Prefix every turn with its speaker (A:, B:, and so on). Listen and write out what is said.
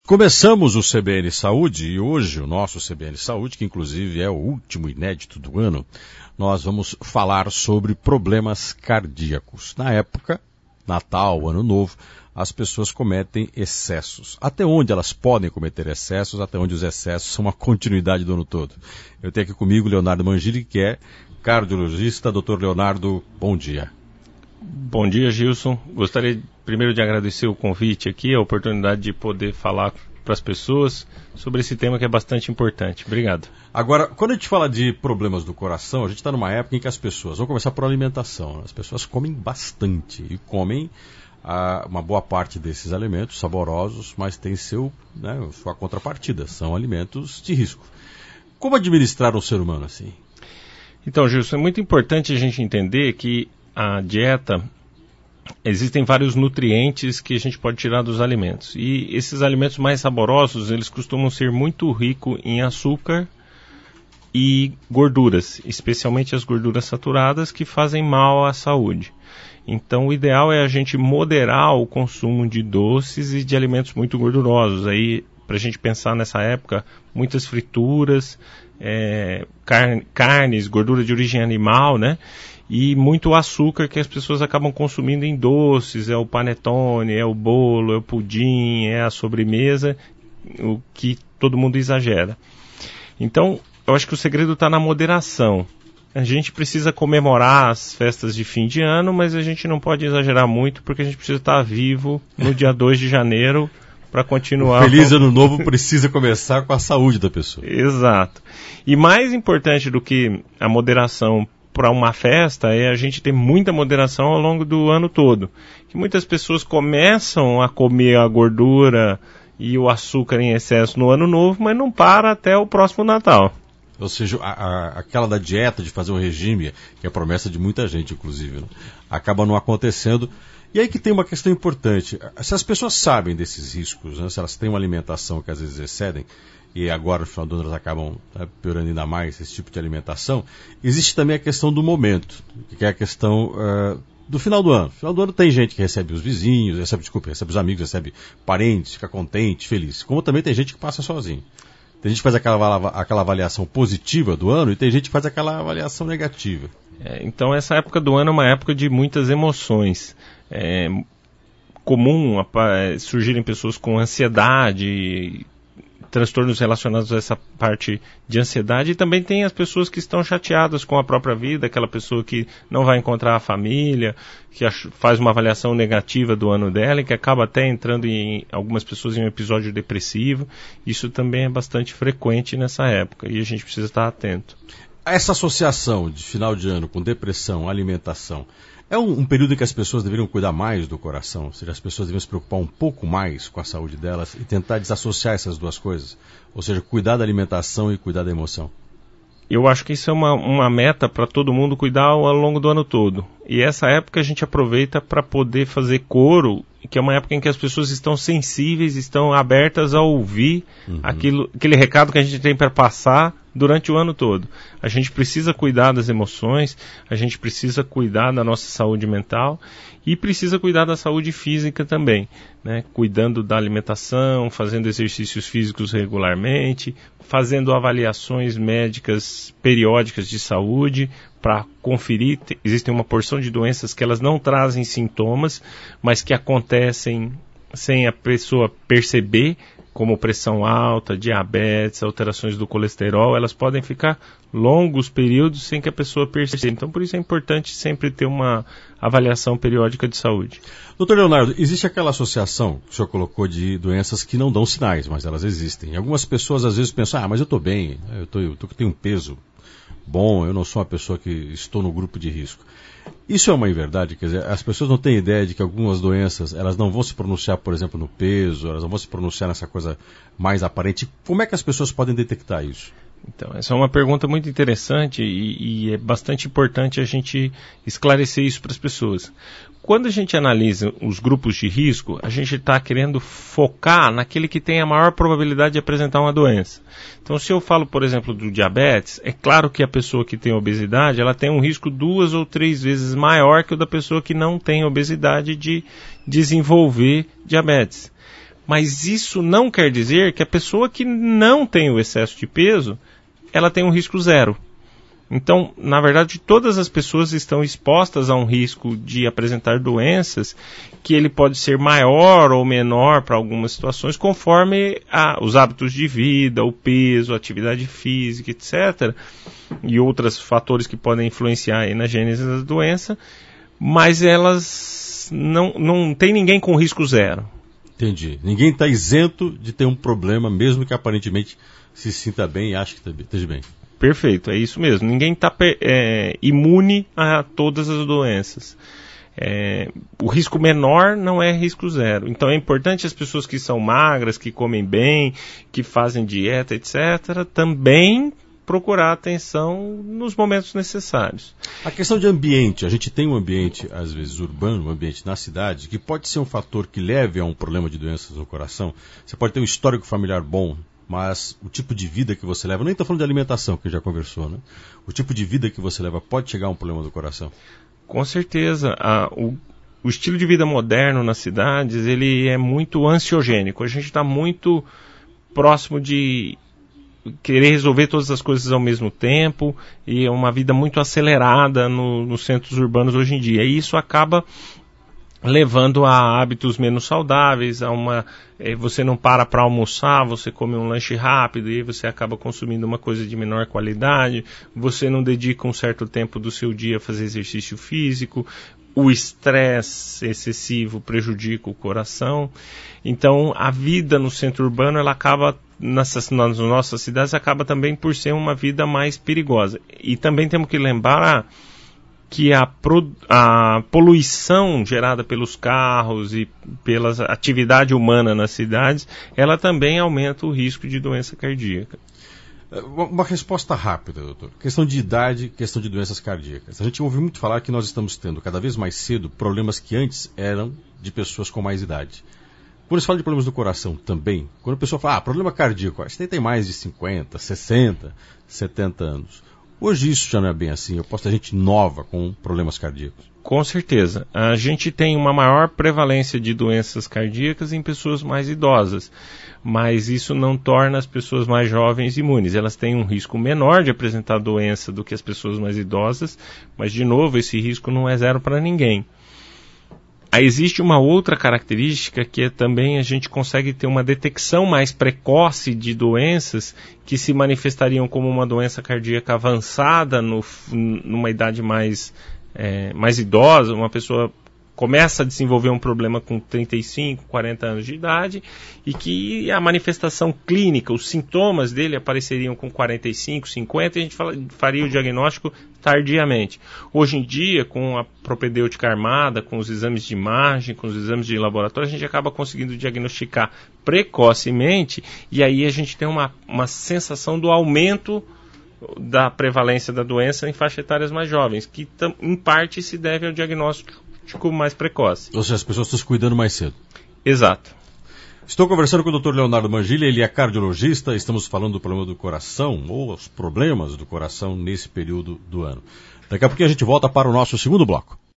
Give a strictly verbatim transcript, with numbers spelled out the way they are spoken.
A: Começamos o C B N Saúde e hoje o nosso C B N Saúde, que inclusive é o último inédito do ano, nós vamos falar sobre problemas cardíacos. Na época, Natal, Ano Novo, as pessoas cometem excessos. Até onde elas podem cometer excessos, até onde os excessos são uma continuidade do ano todo. Eu tenho aqui comigo o Leonardo Mangili, que é cardiologista. Doutor Leonardo, bom dia.
B: Bom dia, Gilson. Gostaria primeiro de agradecer o convite aqui, a oportunidade de poder falar para as pessoas sobre esse tema que é bastante importante. Obrigado.
A: Agora, quando a gente fala de problemas do coração, a gente está numa época em que as pessoas, vão começar por alimentação, as pessoas comem bastante e comem ah, uma boa parte desses alimentos saborosos, mas tem seu, né, sua contrapartida, são alimentos de risco. Como administrar um ser humano assim?
B: Então, Gilson, é muito importante a gente entender que a dieta, existem vários nutrientes que a gente pode tirar dos alimentos. E esses alimentos mais saborosos, eles costumam ser muito ricos em açúcar e gorduras, especialmente as gorduras saturadas, que fazem mal à saúde. Então, o ideal é a gente moderar o consumo de doces e de alimentos muito gordurosos. Aí, para a gente pensar nessa época, muitas frituras, é, carne, carnes, gordura de origem animal, né? E muito açúcar que as pessoas acabam consumindo em doces, é o panetone, é o bolo, é o pudim, é a sobremesa, o que todo mundo exagera. Então, eu acho que o segredo está na moderação. A gente precisa comemorar as festas de fim de ano, mas a gente não pode exagerar muito, porque a gente precisa estar vivo no dia dois de janeiro para continuar.
A: O feliz ano novo precisa começar com a saúde da pessoa.
B: Exato. E mais importante do que a moderação para uma festa é a gente ter muita moderação ao longo do ano todo. Que muitas pessoas começam a comer a gordura e o açúcar em excesso no ano novo, mas não para até o próximo Natal.
A: Ou seja, a, a, aquela da dieta, de fazer um regime, que é a promessa de muita gente, inclusive, né? Acaba não acontecendo. E aí que tem uma questão importante. Se as pessoas sabem desses riscos, né? Se elas têm uma alimentação que às vezes excedem, e agora no final do ano elas acabam, né, piorando ainda mais esse tipo de alimentação, existe também a questão do momento, que é a questão uh, do final do ano. No final do ano tem gente que recebe os vizinhos, recebe, desculpa, recebe os amigos, recebe parentes, fica contente, feliz. Como também tem gente que passa sozinho. Tem gente que faz aquela, aquela avaliação positiva do ano e tem gente que faz aquela avaliação negativa.
B: É, então essa época do ano é uma época de muitas emoções. É comum é, surgirem pessoas com ansiedade, transtornos relacionados a essa parte de ansiedade, e também tem as pessoas que estão chateadas com a própria vida, aquela pessoa que não vai encontrar a família, que faz uma avaliação negativa do ano dela e que acaba até entrando em algumas pessoas em um episódio depressivo. Isso também é bastante frequente nessa época e a gente precisa estar atento.
A: Essa associação de final de ano com depressão, alimentação, é um, um período em que as pessoas deveriam cuidar mais do coração, ou seja, as pessoas deveriam se preocupar um pouco mais com a saúde delas e tentar desassociar essas duas coisas, ou seja, cuidar da alimentação e cuidar da emoção.
B: Eu acho que isso é uma, uma meta para todo mundo cuidar ao longo do ano todo. E essa época a gente aproveita para poder fazer coro, que é uma época em que as pessoas estão sensíveis, estão abertas a ouvir uhum. aquilo, aquele recado que a gente tem para passar durante o ano todo. A gente precisa cuidar das emoções, a gente precisa cuidar da nossa saúde mental e precisa cuidar da saúde física também, né? Cuidando da alimentação, fazendo exercícios físicos regularmente, fazendo avaliações médicas periódicas de saúde para conferir. Existem uma porção de doenças que elas não trazem sintomas, mas que acontecem sem a pessoa perceber, como pressão alta, diabetes, alterações do colesterol. Elas podem ficar longos períodos sem que a pessoa perceba. Então, por isso é importante sempre ter uma avaliação periódica de saúde.
A: Doutor Leonardo, existe aquela associação que o senhor colocou de doenças que não dão sinais, mas elas existem. Algumas pessoas às vezes pensam, ah, mas eu estou bem, eu, tô, eu tô, tenho um peso bom, eu não sou uma pessoa que estou no grupo de risco. Isso é uma inverdade? Quer dizer, as pessoas não têm ideia de que algumas doenças, elas não vão se pronunciar, por exemplo, no peso, elas não vão se pronunciar nessa coisa mais aparente. Como é que as pessoas podem detectar isso?
B: Então, essa é uma pergunta muito interessante e, e é bastante importante a gente esclarecer isso para as pessoas. Quando a gente analisa os grupos de risco, a gente está querendo focar naquele que tem a maior probabilidade de apresentar uma doença. Então, se eu falo, por exemplo, do diabetes, é claro que a pessoa que tem obesidade, ela tem um risco duas ou três vezes maior que o da pessoa que não tem obesidade de desenvolver diabetes. Mas isso não quer dizer que a pessoa que não tem o excesso de peso, ela tem um risco zero. Então, na verdade, todas as pessoas estão expostas a um risco de apresentar doenças que ele pode ser maior ou menor para algumas situações, conforme a, os hábitos de vida, o peso, a atividade física, etcétera, e outros fatores que podem influenciar aí na gênese da doença, mas elas não, não tem ninguém com risco zero.
A: Entendi. Ninguém está isento de ter um problema, mesmo que aparentemente se sinta bem e ache que esteja bem.
B: Perfeito, é isso mesmo. Ninguém está é, imune a todas as doenças. É, o risco menor não é risco zero. Então é importante as pessoas que são magras, que comem bem, que fazem dieta, etcétera, também procurar atenção nos momentos necessários.
A: A questão de ambiente, a gente tem um ambiente, às vezes, urbano, um ambiente na cidade, que pode ser um fator que leve a um problema de doenças no coração. Você pode ter um histórico familiar bom, mas o tipo de vida que você leva, nem estou falando de alimentação, que já conversou, né? O tipo de vida que você leva pode chegar a um problema do coração?
B: Com certeza. A, o, o estilo de vida moderno nas cidades, ele é muito ansiogênico. A gente está muito próximo de querer resolver todas as coisas ao mesmo tempo, e é uma vida muito acelerada no, nos centros urbanos hoje em dia. E isso acaba levando a hábitos menos saudáveis, a uma, eh, você não para para almoçar, você come um lanche rápido e você acaba consumindo uma coisa de menor qualidade, você não dedica um certo tempo do seu dia a fazer exercício físico, o estresse excessivo prejudica o coração. Então a vida no centro urbano, ela acaba, nessas, nas nossas cidades, acaba também por ser uma vida mais perigosa. E também temos que lembrar que a, pro, a poluição gerada pelos carros e pela atividade humana nas cidades, ela também aumenta o risco de doença cardíaca.
A: Uma resposta rápida, doutor. Questão de idade, questão de doenças cardíacas. A gente ouve muito falar que nós estamos tendo cada vez mais cedo problemas que antes eram de pessoas com mais idade. Quando se fala de problemas do coração também, quando a pessoa fala, ah, problema cardíaco, você tem mais de cinquenta, sessenta, setenta anos. Hoje isso já não é bem assim. Eu posso ter gente nova com problemas cardíacos.
B: Com certeza. A gente tem uma maior prevalência de doenças cardíacas em pessoas mais idosas. Mas isso não torna as pessoas mais jovens imunes. Elas têm um risco menor de apresentar doença do que as pessoas mais idosas. Mas, de novo, esse risco não é zero para ninguém. Aí existe uma outra característica que é também a gente consegue ter uma detecção mais precoce de doenças que se manifestariam como uma doença cardíaca avançada no, numa idade mais, é, mais idosa. Uma pessoa começa a desenvolver um problema com trinta e cinco, quarenta anos de idade e que a manifestação clínica, os sintomas dele apareceriam com quarenta e cinco, cinquenta e a gente fala, faria o diagnóstico tardiamente. Hoje em dia, com a propedêutica armada, com os exames de imagem, com os exames de laboratório, a gente acaba conseguindo diagnosticar precocemente e aí a gente tem uma, uma sensação do aumento da prevalência da doença em faixas etárias mais jovens, que tam, em parte se deve ao diagnóstico mais precoce.
A: Ou seja, as pessoas estão se cuidando mais cedo.
B: Exato.
A: Estou conversando com o doutor Leonardo Mangilha, ele é cardiologista, estamos falando do problema do coração, ou os problemas do coração nesse período do ano. Daqui a pouquinho a gente volta para o nosso segundo bloco.